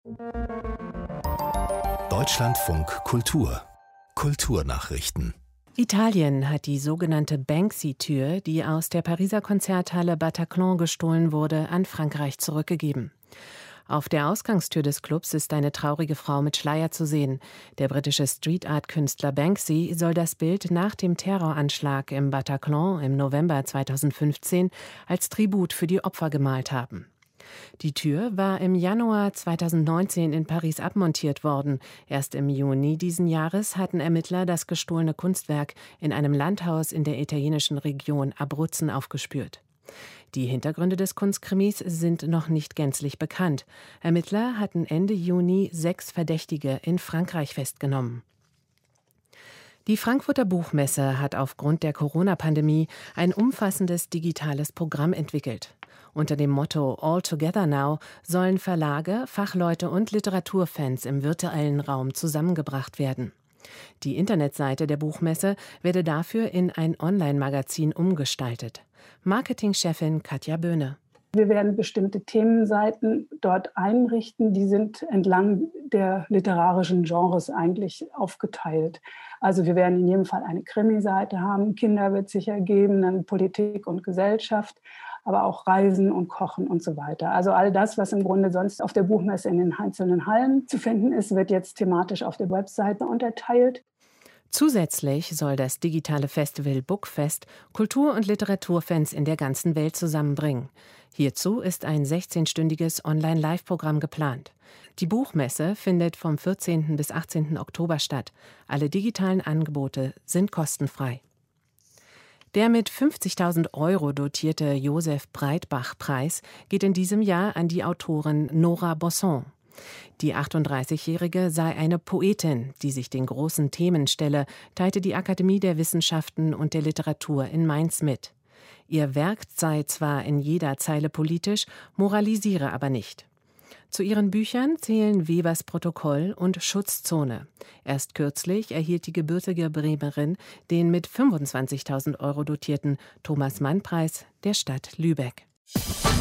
Deutschlandfunk Kultur Kulturnachrichten. Italien hat die sogenannte Banksy-Tür, die aus der Pariser Konzerthalle Bataclan gestohlen wurde, an Frankreich zurückgegeben. Auf der Ausgangstür des Clubs ist eine traurige Frau mit Schleier zu sehen. Der britische Street-Art-Künstler Banksy soll das Bild nach dem Terroranschlag im Bataclan im November 2015 als Tribut für die Opfer gemalt haben. Die Tür war im Januar 2019 in Paris abmontiert worden. Erst im Juni diesen Jahres hatten Ermittler das gestohlene Kunstwerk in einem Landhaus in der italienischen Region Abruzzen aufgespürt. Die Hintergründe des Kunstkrimis sind noch nicht gänzlich bekannt. Ermittler hatten Ende Juni 6 Verdächtige in Frankreich festgenommen. Die Frankfurter Buchmesse hat aufgrund der Corona-Pandemie ein umfassendes digitales Programm entwickelt. Unter dem Motto All Together Now sollen Verlage, Fachleute und Literaturfans im virtuellen Raum zusammengebracht werden. Die Internetseite der Buchmesse werde dafür in ein Online-Magazin umgestaltet. Marketingchefin Katja Böhne. Wir werden bestimmte Themenseiten dort einrichten, die sind entlang der literarischen Genres eigentlich aufgeteilt. Also wir werden in jedem Fall eine Krimi-Seite haben, Kinder wird es sicher geben, dann Politik und Gesellschaft, aber auch Reisen und Kochen und so weiter. Also all das, was im Grunde sonst auf der Buchmesse in den einzelnen Hallen zu finden ist, wird jetzt thematisch auf der Webseite unterteilt. Zusätzlich soll das digitale Festival Bookfest Kultur- und Literaturfans in der ganzen Welt zusammenbringen. Hierzu ist ein 16-stündiges Online-Live-Programm geplant. Die Buchmesse findet vom 14. bis 18. Oktober statt. Alle digitalen Angebote sind kostenfrei. Der mit 50.000 € dotierte Josef-Breitbach-Preis geht in diesem Jahr an die Autorin Nora Bosson. Die 38-Jährige sei eine Poetin, die sich den großen Themen stelle, teilte die Akademie der Wissenschaften und der Literatur in Mainz mit. Ihr Werk sei zwar in jeder Zeile politisch, moralisiere aber nicht. Zu ihren Büchern zählen Webers Protokoll und Schutzzone. Erst kürzlich erhielt die gebürtige Bremerin den mit 25.000 € dotierten Thomas-Mann-Preis der Stadt Lübeck.